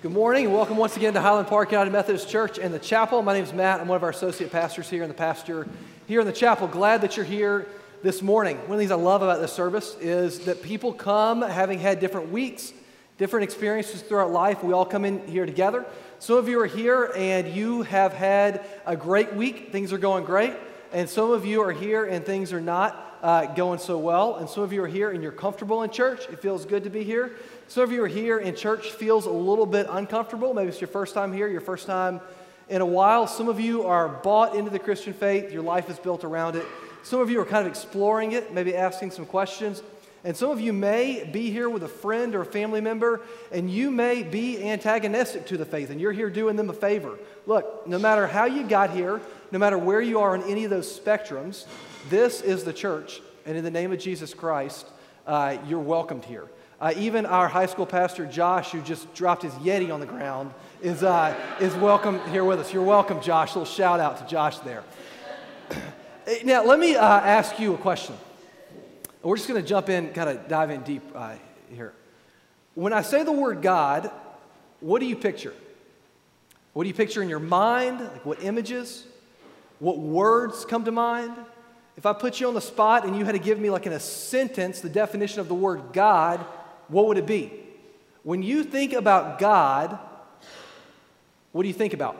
Good morning and welcome once again to Highland Park United Methodist Church and the chapel. My name is Matt. I'm one of our associate pastors here and the pastor here in the chapel. Glad that you're here this morning. One of the things I love about this service is that people come having had different weeks, different experiences throughout life. We all come in here together. Some of you are here and you have had a great week. Things are going great. And some of you are here and things are not going so well. And some of you are here and you're comfortable in church. It feels good to be here. Some of you are here and church feels a little bit uncomfortable. Maybe it's your first time here, your first time in a while. Some of you are bought into the Christian faith. Your life is built around it. Some of you are kind of exploring it, maybe asking some questions. And some of you may be here with a friend or a family member, and you may be antagonistic to the faith, and you're here doing them a favor. Look, no matter how you got here, no matter where you are on any of those spectrums, this is the church, and in the name of Jesus Christ, you're welcomed here. Even our high school pastor, Josh, who just dropped his Yeti on the ground, is welcome here with us. You're welcome, Josh. A little shout out to Josh there. Now, let me ask you a question. We're just going to jump in, kind of dive in deep here. When I say the word God, what do you picture? What do you picture in your mind? Like what images? What words come to mind? If I put you on the spot and you had to give me like in a sentence the definition of the word God, what would it be? When you think about God, what do you think about?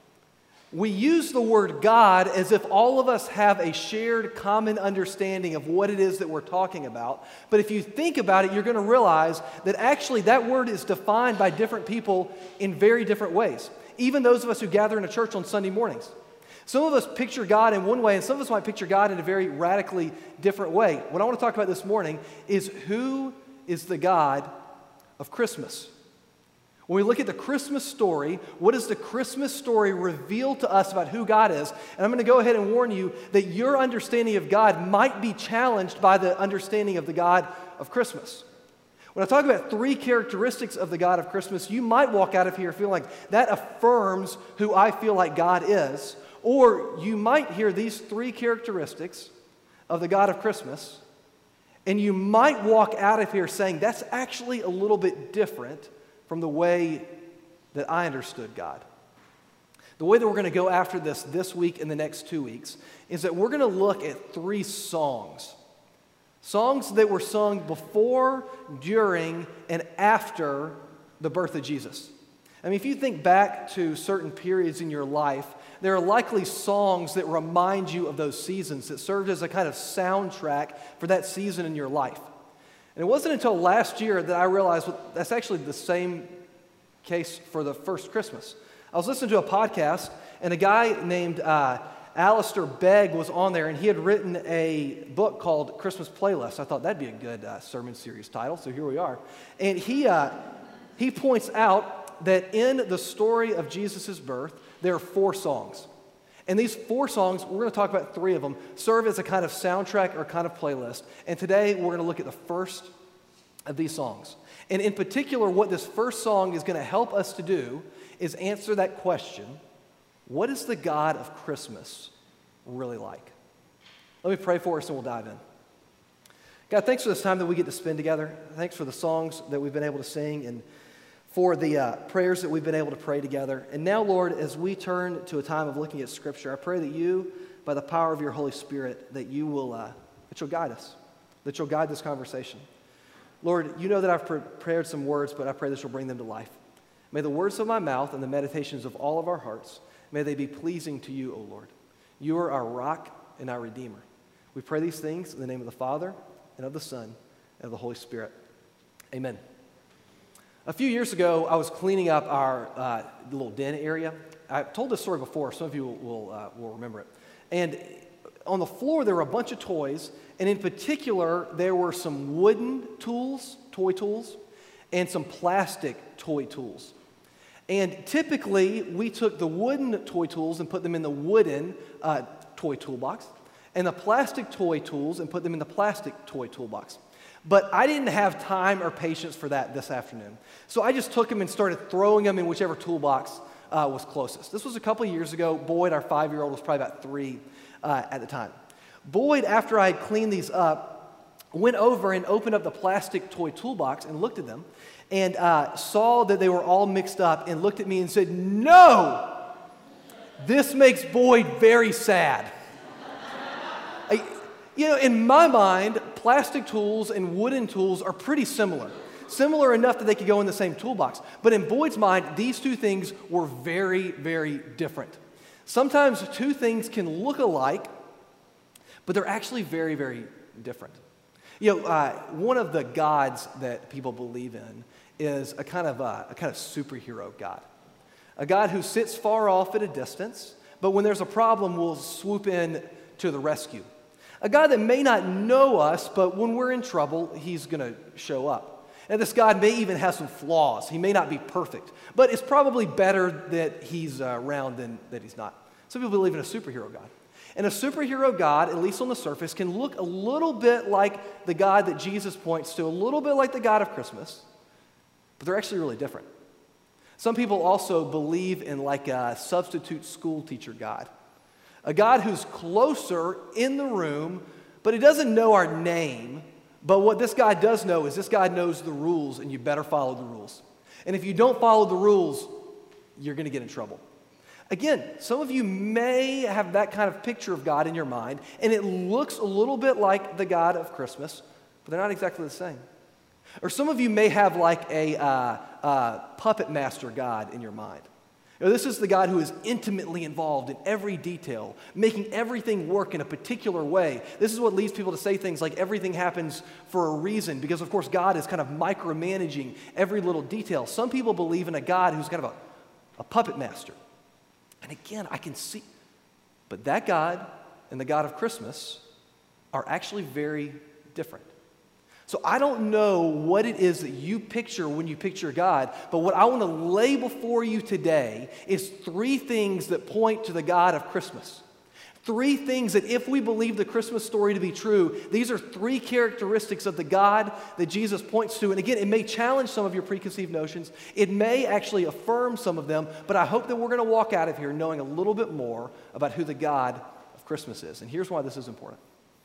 We use the word God as if all of us have a shared common understanding of what it is that we're talking about. But if you think about it, you're going to realize that actually that word is defined by different people in very different ways. Even those of us who gather in a church on Sunday mornings. Some of us picture God in one way, and some of us might picture God in a very radically different way. What I want to talk about this morning is who is the God of Christmas. When we look at the Christmas story, what does the Christmas story reveal to us about who God is? And I'm going to go ahead and warn you that your understanding of God might be challenged by the understanding of the God of Christmas. When I talk about three characteristics of the God of Christmas, you might walk out of here feeling like that affirms who I feel like God is. Or you might hear these three characteristics of the God of Christmas, and you might walk out of here saying that's actually a little bit different from the way that I understood God. The way that we're going to go after this week and the next 2 weeks is that we're going to look at three songs. Songs that were sung before, during, and after the birth of Jesus. I mean, if you think back to certain periods in your life, there are likely songs that remind you of those seasons that served as a kind of soundtrack for that season in your life. And it wasn't until last year that I realized that's actually the same case for the first Christmas. I was listening to a podcast, and a guy named Alistair Begg was on there, and he had written a book called Christmas Playlist. I thought that'd be a good sermon series title, so here we are. And he points out that in the story of Jesus' birth, there are 4 songs. And these 4 songs, we're going to talk about 3 of them, serve as a kind of soundtrack or kind of playlist. And today, we're going to look at the first of these songs. And in particular, what this first song is going to help us to do is answer that question, what is the God of Christmas really like? Let me pray for us and we'll dive in. God, thanks for this time that we get to spend together. Thanks for the songs that we've been able to sing and for the prayers that we've been able to pray together. And now, Lord, as we turn to a time of looking at Scripture, I pray that you, by the power of your Holy Spirit, that you'll guide us, that you'll guide this conversation. Lord, you know that I've prepared some words, but I pray that you'll bring them to life. May the words of my mouth and the meditations of all of our hearts, may they be pleasing to you, O Lord. You are our rock and our Redeemer. We pray these things in the name of the Father, and of the Son, and of the Holy Spirit. Amen. A few years ago, I was cleaning up our little den area. I've told this story before. Some of you will remember it. And on the floor, there were a bunch of toys. And in particular, there were some wooden tools, toy tools, and some plastic toy tools. And typically, we took the wooden toy tools and put them in the wooden toy toolbox, and the plastic toy tools and put them in the plastic toy toolbox. But I didn't have time or patience for that this afternoon. So I just took them and started throwing them in whichever toolbox was closest. This was a couple of years ago. Boyd, our 5-year-old, was probably about 3 at the time. Boyd, after I had cleaned these up, went over and opened up the plastic toy toolbox and looked at them and saw that they were all mixed up and looked at me and said, "No, this makes Boyd very sad." In my mind, plastic tools and wooden tools are pretty similar. Similar enough that they could go in the same toolbox. But in Boyd's mind, these two things were very, very different. Sometimes two things can look alike, but they're actually very, very different. One of the gods that people believe in is a kind of superhero god. A god who sits far off at a distance, but when there's a problem, will swoop in to the rescue. A God that may not know us, but when we're in trouble, he's going to show up. And this God may even have some flaws. He may not be perfect, but it's probably better that he's around than that he's not. Some people believe in a superhero God. And a superhero God, at least on the surface, can look a little bit like the God that Jesus points to, a little bit like the God of Christmas, but they're actually really different. Some people also believe in like a substitute school teacher God. A God who's closer in the room, but he doesn't know our name. But what this God does know is this God knows the rules, and you better follow the rules. And if you don't follow the rules, you're going to get in trouble. Again, some of you may have that kind of picture of God in your mind, and it looks a little bit like the God of Christmas, but they're not exactly the same. Or some of you may have like a puppet master God in your mind. This is the God who is intimately involved in every detail, making everything work in a particular way. This is what leads people to say things like everything happens for a reason, because of course God is kind of micromanaging every little detail. Some people believe in a God who's kind of a puppet master. And again, I can see, but that God and the God of Christmas are actually very different. So I don't know what it is that you picture when you picture God, but what I want to lay before you today is three things that point to the God of Christmas. Three things that if we believe the Christmas story to be true, these are three characteristics of the God that Jesus points to. And again, it may challenge some of your preconceived notions. It may actually affirm some of them, but I hope that we're going to walk out of here knowing a little bit more about who the God of Christmas is. And here's why this is important.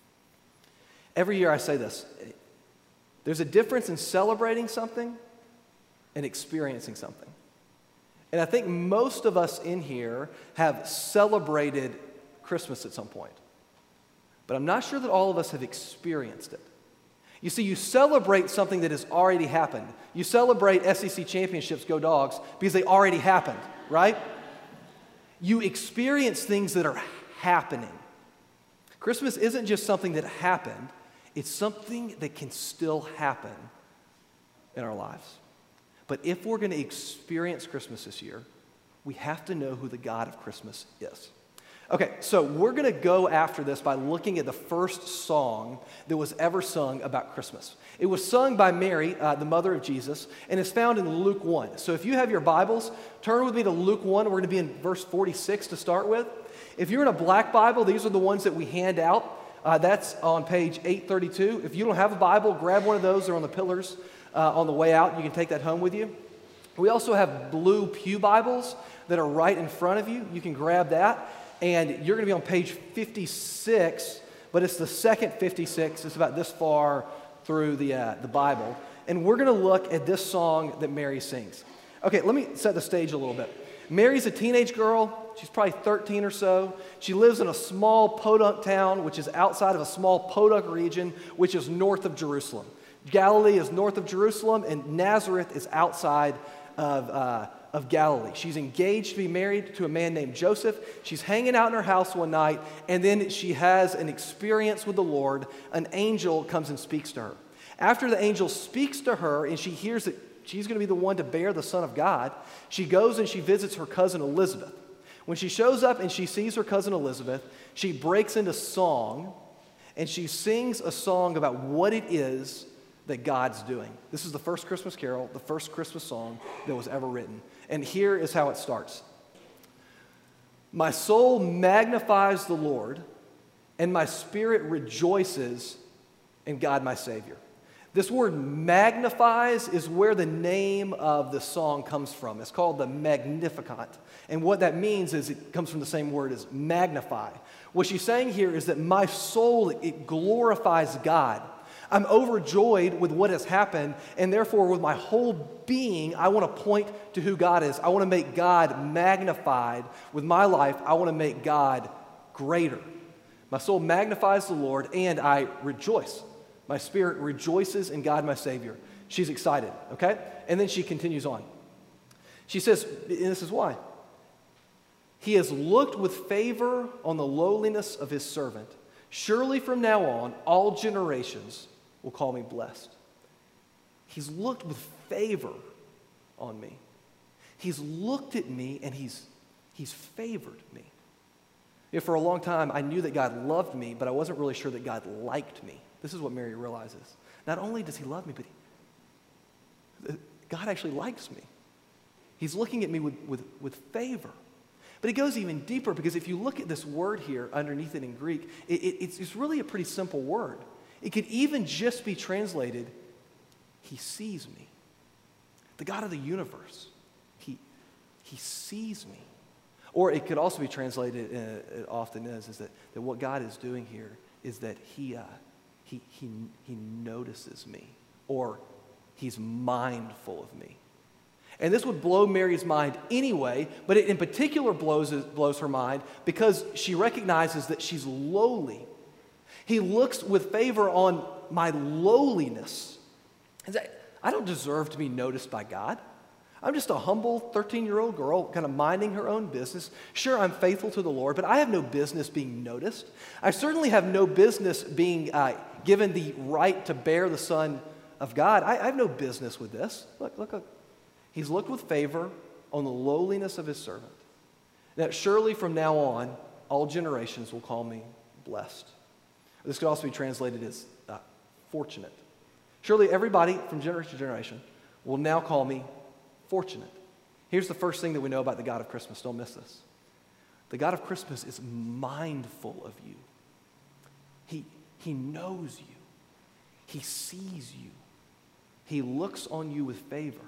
Every year I say this. There's a difference in celebrating something and experiencing something. And I think most of us in here have celebrated Christmas at some point. But I'm not sure that all of us have experienced it. You see, you celebrate something that has already happened. You celebrate SEC championships, go Dogs, because they already happened, right? You experience things that are happening. Christmas isn't just something that happened. It's something that can still happen in our lives. But if we're going to experience Christmas this year, we have to know who the God of Christmas is. Okay, so we're going to go after this by looking at the first song that was ever sung about Christmas. It was sung by Mary, the mother of Jesus, and is found in Luke 1. So if you have your Bibles, turn with me to Luke 1. We're going to be in verse 46 to start with. If you're in a black Bible, these are the ones that we hand out. That's on page 832. If you don't have a Bible, grab one of those. They're on the pillars on the way out. You can take that home with you. We also have blue pew Bibles that are right in front of you. You can grab that. And you're going to be on page 56, but it's the second 56. It's about this far through the Bible. And we're going to look at this song that Mary sings. Okay, let me set the stage a little bit. Mary's a teenage girl. She's probably 13 or so. She lives in a small podunk town, which is outside of a small podunk region, which is north of Jerusalem. Galilee is north of Jerusalem, and Nazareth is outside of Galilee. She's engaged to be married to a man named Joseph. She's hanging out in her house one night, and then she has an experience with the Lord. An angel comes and speaks to her. After the angel speaks to her, and she hears that she's going to be the one to bear the Son of God, she goes and she visits her cousin Elizabeth. When she shows up and she sees her cousin Elizabeth, she breaks into song, and she sings a song about what it is that God's doing. This is the first Christmas carol, the first Christmas song that was ever written. And here is how it starts. My soul magnifies the Lord, and my spirit rejoices in God my Savior. This word magnifies is where the name of the song comes from. It's called the Magnificat. And what that means is it comes from the same word as magnify. What she's saying here is that my soul, it glorifies God. I'm overjoyed with what has happened, and therefore with my whole being, I want to point to who God is. I want to make God magnified with my life. I want to make God greater. My soul magnifies the Lord, and I rejoice. My spirit rejoices in God, my Savior. She's excited, okay? And then she continues on. She says, and this is why. He has looked with favor on the lowliness of his servant. Surely from now on, all generations will call me blessed. He's looked with favor on me. He's looked at me and he's favored me. You know, for a long time, I knew that God loved me, but I wasn't really sure that God liked me. This is what Mary realizes. Not only does he love me, but God actually likes me. He's looking at me with favor. But it goes even deeper, because if you look at this word here underneath it in Greek, it's really a pretty simple word. It could even just be translated, he sees me. The God of the universe, he sees me. Or it could also be translated, it often is that what God is doing here is that he notices me, or he's mindful of me. And this would blow Mary's mind anyway, but it in particular blows her mind because she recognizes that she's lowly. He looks with favor on my lowliness. I don't deserve to be noticed by God. I'm just a humble 13-year-old girl kind of minding her own business. Sure, I'm faithful to the Lord, but I have no business being noticed. I certainly have no business being given the right to bear the Son of God. I have no business with this. Look. He's looked with favor on the lowliness of his servant. That surely from now on, all generations will call me blessed. This could also be translated as fortunate. Surely everybody from generation to generation will now call me fortunate. Here's the first thing that we know about the God of Christmas. Don't miss this. The God of Christmas is mindful of you. He knows you. He sees you. He looks on you with favor.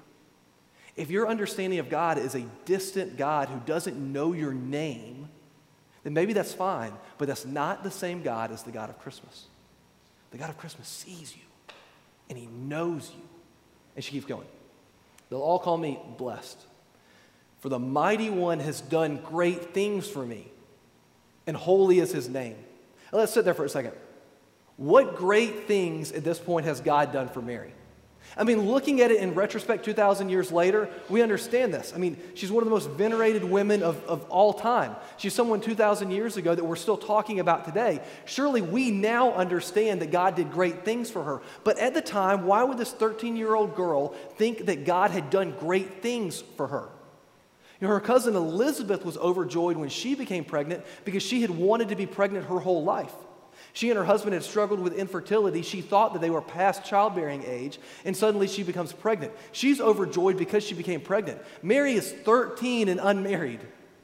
If your understanding of God is a distant God who doesn't know your name, then maybe that's fine, but that's not the same God as the God of Christmas. The God of Christmas sees you, and he knows you. And she keeps going. They'll all call me blessed, for the Mighty One has done great things for me, and holy is his name. Now let's sit there for a second. What great things at this point has God done for Mary? I mean, looking at it in retrospect 2,000 years later, we understand this. I mean, she's one of the most venerated women of all time. She's someone 2,000 years ago that we're still talking about today. Surely we now understand that God did great things for her. But at the time, why would this 13-year-old girl think that God had done great things for her? You know, her cousin Elizabeth was overjoyed when she became pregnant because she had wanted to be pregnant her whole life. She and her husband had struggled with infertility. She thought that they were past childbearing age, and suddenly she becomes pregnant. She's overjoyed because she became pregnant. Mary is 13 and unmarried.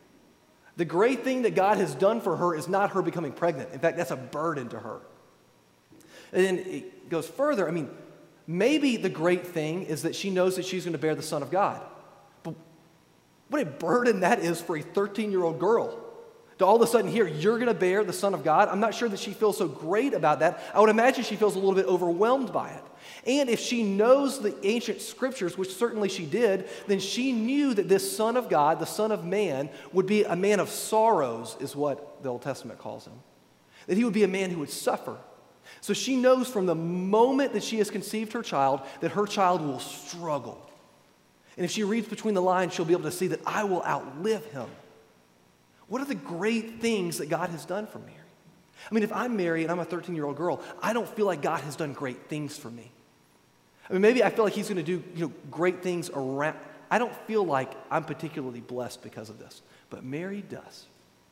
The great thing that God has done for her is not her becoming pregnant. In fact, that's a burden to her. And then it goes further. I mean, maybe the great thing is that she knows that she's going to bear the Son of God. But what a burden that is for a 13-year-old girl. To all of a sudden hear, you're going to bear the Son of God. I'm not sure that she feels so great about that. I would imagine she feels a little bit overwhelmed by it. And if she knows the ancient scriptures, which certainly she did, then she knew that this Son of God, the Son of Man, would be a man of sorrows, is what the Old Testament calls him. That he would be a man who would suffer. So she knows from the moment that she has conceived her child that her child will struggle. And if she reads between the lines, she'll be able to see that I will outlive him. What are the great things that God has done for Mary? I mean, if I'm Mary and I'm a 13-year-old girl, I don't feel like God has done great things for me. I mean, maybe I feel like he's going to do great things around. I don't feel like I'm particularly blessed because of this, but Mary does.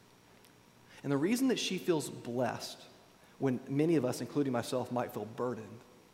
And the reason that she feels blessed when many of us, including myself, might feel burdened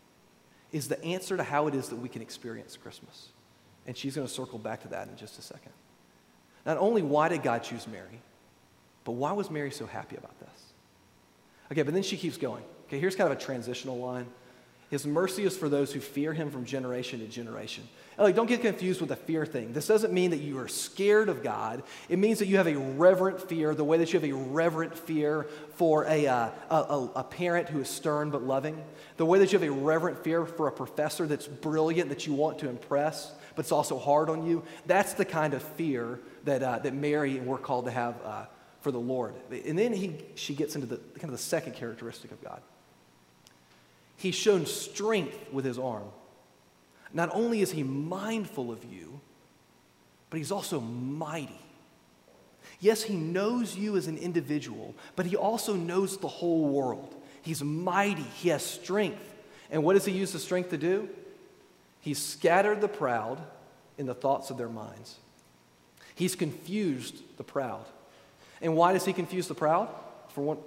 is the answer to how it is that we can experience Christmas. And she's going to circle back to that in just a second. Not only why did God choose Mary, but why was Mary so happy about this? Okay, but then she keeps going. Okay, here's kind of a transitional line. His mercy is for those who fear him from generation to generation. And like, don't get confused with the fear thing. This doesn't mean that you are scared of God. It means that you have a reverent fear, the way that you have a reverent fear for a parent who is stern but loving, the way that you have a reverent fear for a professor that's brilliant, that you want to impress, but it's also hard on you. That's the kind of fear that Mary and we're called to have for the Lord. And then she gets into the second characteristic of God. He's shown strength with his arm. Not only is he mindful of you, but he's also mighty. Yes, he knows you as an individual, but he also knows the whole world. He's mighty. He has strength. And what does he use the strength to do? He's scattered the proud in the thoughts of their minds. He's confused the proud. And why does he confuse the proud? For one,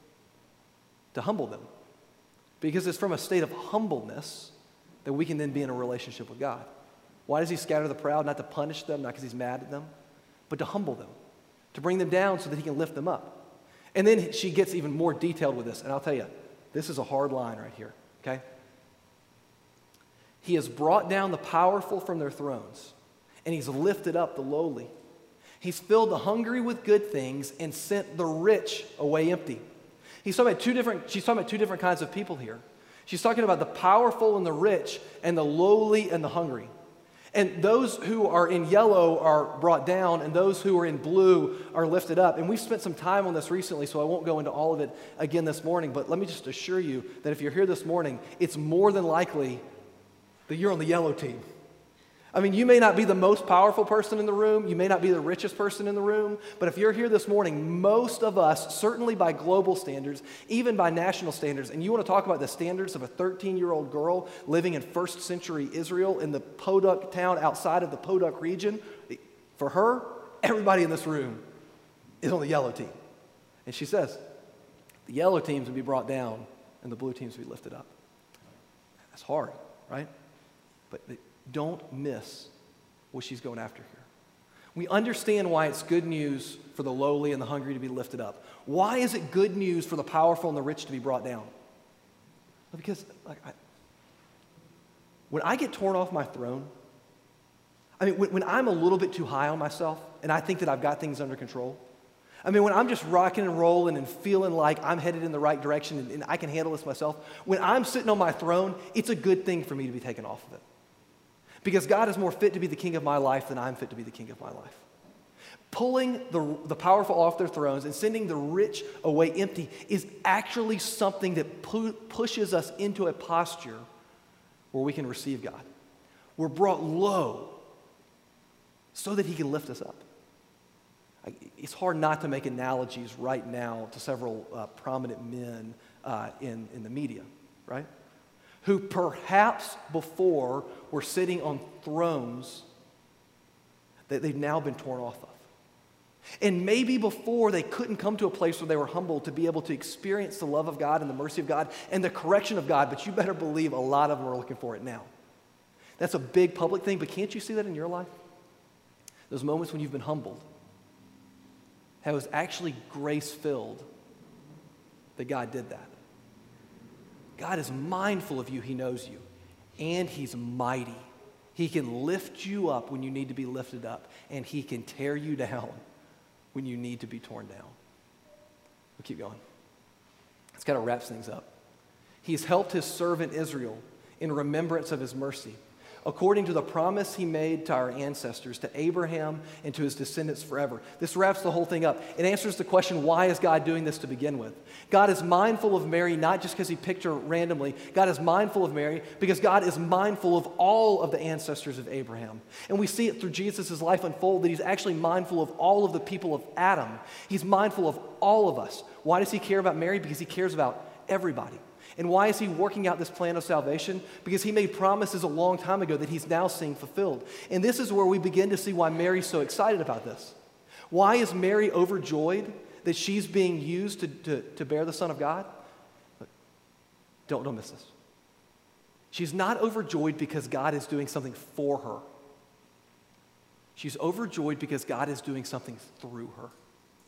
to humble them. Because it's from a state of humbleness that we can then be in a relationship with God. Why does he scatter the proud? Not to punish them, not because he's mad at them, but to humble them, to bring them down so that he can lift them up. And then she gets even more detailed with this, and I'll tell you, this is a hard line right here, okay? He has brought down the powerful from their thrones, and he's lifted up the lowly. He's filled the hungry with good things and sent the rich away empty. She's talking about two different kinds of people here. She's talking about the powerful and the rich and the lowly and the hungry. And those who are in yellow are brought down, and those who are in blue are lifted up. And we've spent some time on this recently, so I won't go into all of it again this morning, but let me just assure you that if you're here this morning, it's more than likely that you're on the yellow team. I mean, you may not be the most powerful person in the room, you may not be the richest person in the room, but if you're here this morning, most of us, certainly by global standards, even by national standards, and you want to talk about the standards of a 13-year-old girl living in first century Israel in the Poduk town outside of the Poduk region, for her, everybody in this room is on the yellow team. And she says, the yellow teams will be brought down and the blue teams will be lifted up. That's hard, right? But don't miss what she's going after here. We understand why it's good news for the lowly and the hungry to be lifted up. Why is it good news for the powerful and the rich to be brought down? Because when I get torn off my throne, I mean, when I'm a little bit too high on myself and I think that I've got things under control, I mean, when I'm just rocking and rolling and feeling like I'm headed in the right direction and I can handle this myself, when I'm sitting on my throne, it's a good thing for me to be taken off of it. Because God is more fit to be the king of my life than I'm fit to be the king of my life. Pulling the powerful off their thrones and sending the rich away empty is actually something that pushes us into a posture where we can receive God. We're brought low so that he can lift us up. It's hard not to make analogies right now to several prominent men in the media, right? Who perhaps before were sitting on thrones that they've now been torn off of. And maybe before they couldn't come to a place where they were humbled to be able to experience the love of God and the mercy of God and the correction of God, but you better believe a lot of them are looking for it now. That's a big public thing, but can't you see that in your life? Those moments when you've been humbled, how it was actually grace-filled that God did that. God is mindful of you. He knows you. And he's mighty. He can lift you up when you need to be lifted up. And he can tear you down when you need to be torn down. We'll keep going. It's got to wrap things up. He's helped his servant Israel in remembrance of his mercy, according to the promise he made to our ancestors, to Abraham and to his descendants forever. This wraps the whole thing up. It answers the question, why is God doing this to begin with? God is mindful of Mary not just because he picked her randomly. God is mindful of Mary because God is mindful of all of the ancestors of Abraham. And we see it through Jesus' life unfold that he's actually mindful of all of the people of Adam. He's mindful of all of us. Why does he care about Mary? Because he cares about everybody. And why is he working out this plan of salvation? Because he made promises a long time ago that he's now seeing fulfilled. And this is where we begin to see why Mary's so excited about this. Why is Mary overjoyed that she's being used to bear the Son of God? Don't miss this. She's not overjoyed because God is doing something for her. She's overjoyed because God is doing something through her.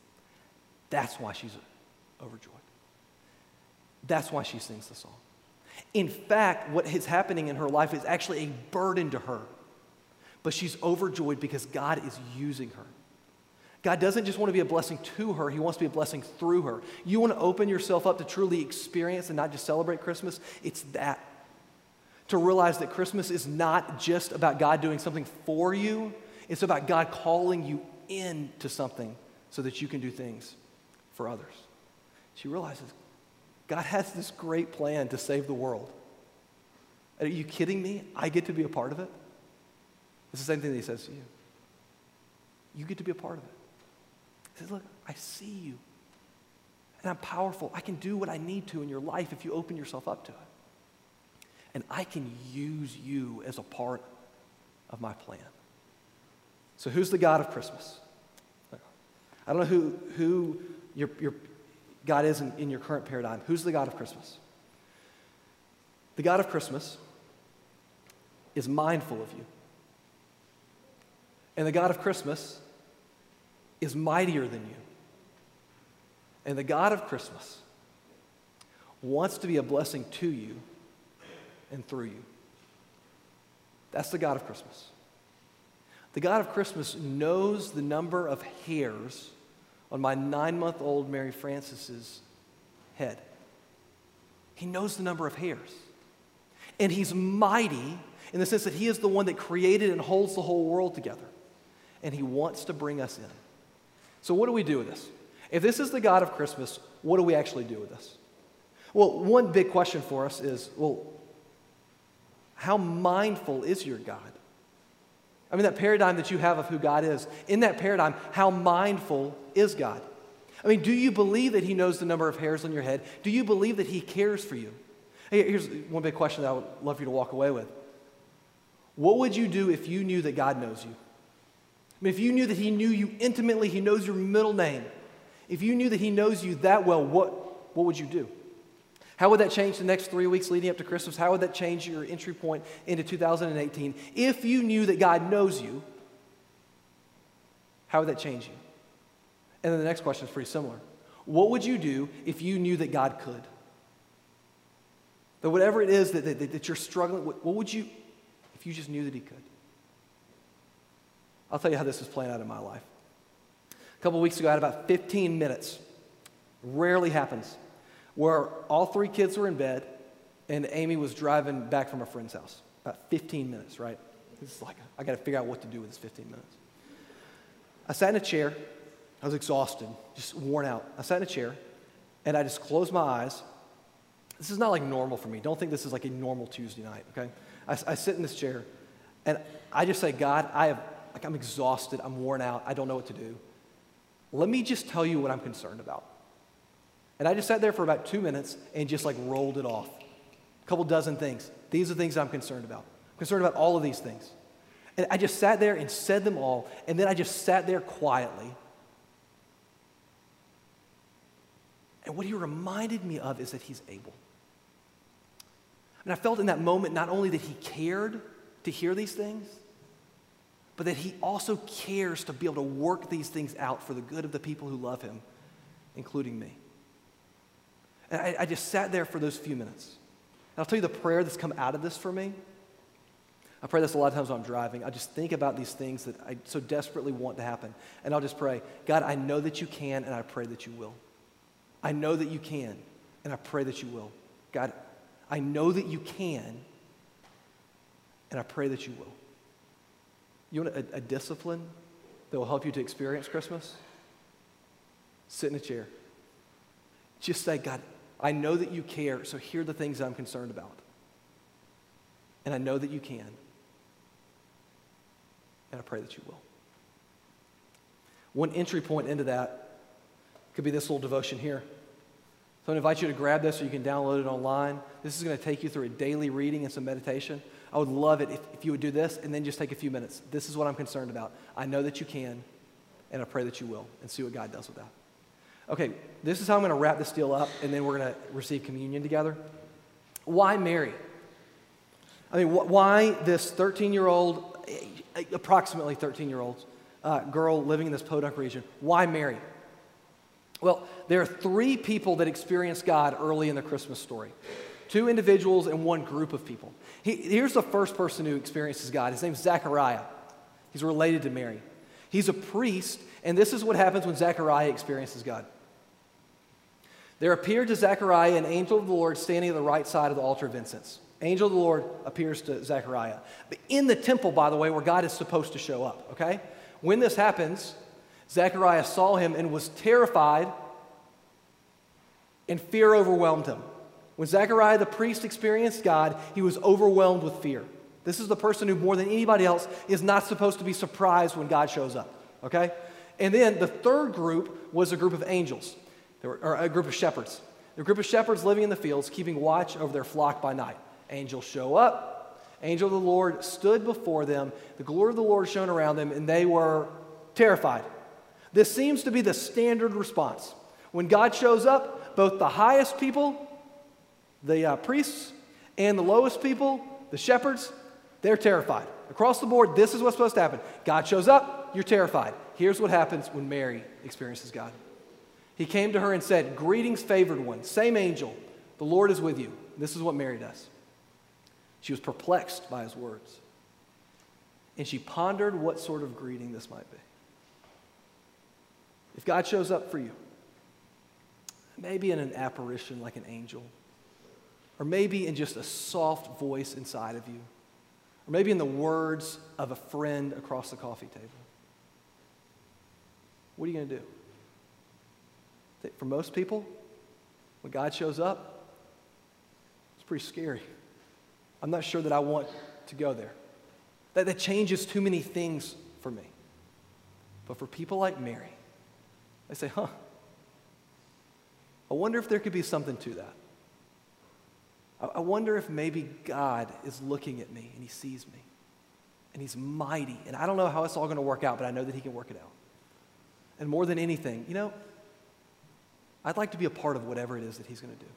That's why she's overjoyed. That's why she sings the song. In fact, what is happening in her life is actually a burden to her. But she's overjoyed because God is using her. God doesn't just want to be a blessing to her, he wants to be a blessing through her. You want to open yourself up to truly experience and not just celebrate Christmas? It's that. To realize that Christmas is not just about God doing something for you, it's about God calling you into something so that you can do things for others. She realizes God has this great plan to save the world. Are you kidding me? I get to be a part of it? It's the same thing that he says to you. You get to be a part of it. He says, look, I see you. And I'm powerful. I can do what I need to in your life if you open yourself up to it. And I can use you as a part of my plan. So who's the God of Christmas? I don't know who your God is in your current paradigm. Who's the God of Christmas? The God of Christmas is mindful of you. And the God of Christmas is mightier than you. And the God of Christmas wants to be a blessing to you and through you. That's the God of Christmas. The God of Christmas knows the number of hairs on my 9-month-old Mary Francis's head. He knows the number of hairs. And he's mighty in the sense that he is the one that created and holds the whole world together. And he wants to bring us in. So what do we do with this? If this is the God of Christmas, what do we actually do with this? Well, one big question for us is, well, how mindful is your God? I mean, that paradigm that you have of who God is, in that paradigm, how mindful is God? I mean, do you believe that he knows the number of hairs on your head? Do you believe that he cares for you? Hey, here's one big question that I would love for you to walk away with. What would you do if you knew that God knows you? I mean, if you knew that he knew you intimately, he knows your middle name. If you knew that he knows you that well, what would you do? How would that change the next 3 weeks leading up to Christmas? How would that change your entry point into 2018? If you knew that God knows you, how would that change you? And then the next question is pretty similar. What would you do if you knew that God could? That whatever it is that you're struggling with, what would you, if you just knew that he could? I'll tell you how this is playing out in my life. A couple weeks ago, I had about 15 minutes. Rarely happens. Where all 3 kids were in bed, and Amy was driving back from a friend's house. About 15 minutes, right? It's like, I got to figure out what to do with this 15 minutes. I sat in a chair. I was exhausted, just worn out. I sat in a chair, and I just closed my eyes. This is not like normal for me. Don't think this is like a normal Tuesday night, okay? I sit in this chair, and I just say, God, I'm exhausted. I'm worn out. I don't know what to do. Let me just tell you what I'm concerned about. And I just sat there for about 2 minutes and just like rolled it off. A couple dozen things. These are things I'm concerned about. I'm concerned about all of these things. And I just sat there and said them all, and then I just sat there quietly. And what he reminded me of is that he's able. And I felt in that moment not only that he cared to hear these things, but that he also cares to be able to work these things out for the good of the people who love him, including me. And I just sat there for those few minutes. And I'll tell you the prayer that's come out of this for me. I pray this a lot of times when I'm driving. I just think about these things that I so desperately want to happen. And I'll just pray, God, I know that you can, and I pray that you will. I know that you can, and I pray that you will. God, I know that you can, and I pray that you will. You want a discipline that will help you to experience Christmas? Sit in a chair. Just say, God, I know that you care, so here are the things I'm concerned about. And I know that you can. And I pray that you will. One entry point into that could be this little devotion here. So I invite you to grab this, or you can download it online. This is going to take you through a daily reading and some meditation. I would love it if you would do this and then just take a few minutes. This is what I'm concerned about. I know that you can, and I pray that you will, and see what God does with that. Okay, this is how I'm going to wrap this deal up, and then we're going to receive communion together. Why Mary? I mean, why this 13-year-old, approximately 13-year-old girl living in this Podunk region? Why Mary? Well, there are 3 people that experience God early in the Christmas story. Two individuals and one group of people. Here's the first person who experiences God. His name's Zechariah. He's related to Mary. He's a priest, and this is what happens when Zechariah experiences God. There appeared to Zechariah an angel of the Lord standing at the right side of the altar of incense. Angel of the Lord appears to Zechariah. But in the temple, by the way, where God is supposed to show up, okay? When this happens, Zechariah saw him and was terrified, and fear overwhelmed him. When Zechariah the priest experienced God, he was overwhelmed with fear. This is the person who, more than anybody else, is not supposed to be surprised when God shows up, okay? And then the third group was a group of angels, or a group of shepherds. A group of shepherds living in the fields, keeping watch over their flock by night. Angels show up. Angel of the Lord stood before them. The glory of the Lord shone around them, and they were terrified. This seems to be the standard response. When God shows up, both the highest people, the priests, and the lowest people, the shepherds, they're terrified. Across the board, this is what's supposed to happen. God shows up, you're terrified. Here's what happens when Mary experiences God. He came to her and said, "Greetings, favored one." Same angel. "The Lord is with you." This is what Mary does. She was perplexed by his words. And she pondered what sort of greeting this might be. If God shows up for you, maybe in an apparition like an angel, or maybe in just a soft voice inside of you, or maybe in the words of a friend across the coffee table, what are you going to do? For most people, when God shows up, it's pretty scary. I'm not sure that I want to go there. That changes too many things for me. But for people like Mary, they say, I wonder if there could be something to that. I wonder if maybe God is looking at me and he sees me and he's mighty. And I don't know how it's all going to work out, but I know that he can work it out. And more than anything, I'd like to be a part of whatever it is that he's going to do.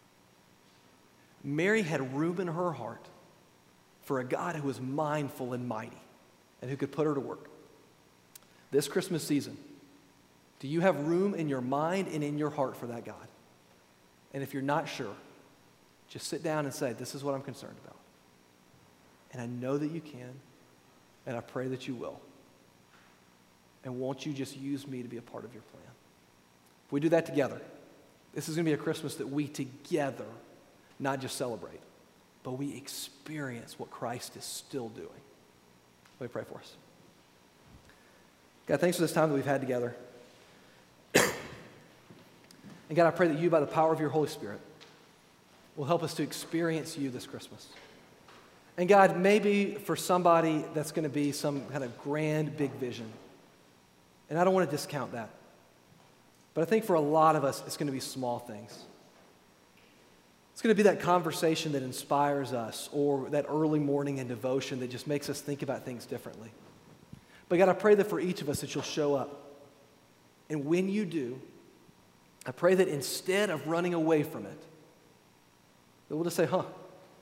Mary had room in her heart for a God who was mindful and mighty and who could put her to work. This Christmas season, do you have room in your mind and in your heart for that God? And if you're not sure, just sit down and say, this is what I'm concerned about. And I know that you can, and I pray that you will. And won't you just use me to be a part of your plan? If we do that together, this is going to be a Christmas that we together not just celebrate, but we experience what Christ is still doing. Let me pray for us. God, thanks for this time that we've had together. And God, I pray that you, by the power of your Holy Spirit, will help us to experience you this Christmas. And God, maybe for somebody that's going to be some kind of grand, big vision. And I don't want to discount that. But I think for a lot of us, it's going to be small things. It's going to be that conversation that inspires us, or that early morning in devotion that just makes us think about things differently. But God, I pray that for each of us that you'll show up. And when you do, I pray that instead of running away from it, that we'll just say, I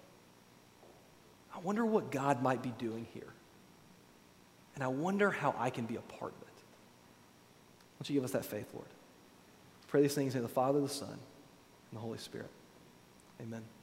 wonder what God might be doing here. And I wonder how I can be a part of it. Won't you give us that faith, Lord? I pray these things in the Father, the Son, and the Holy Spirit. Amen.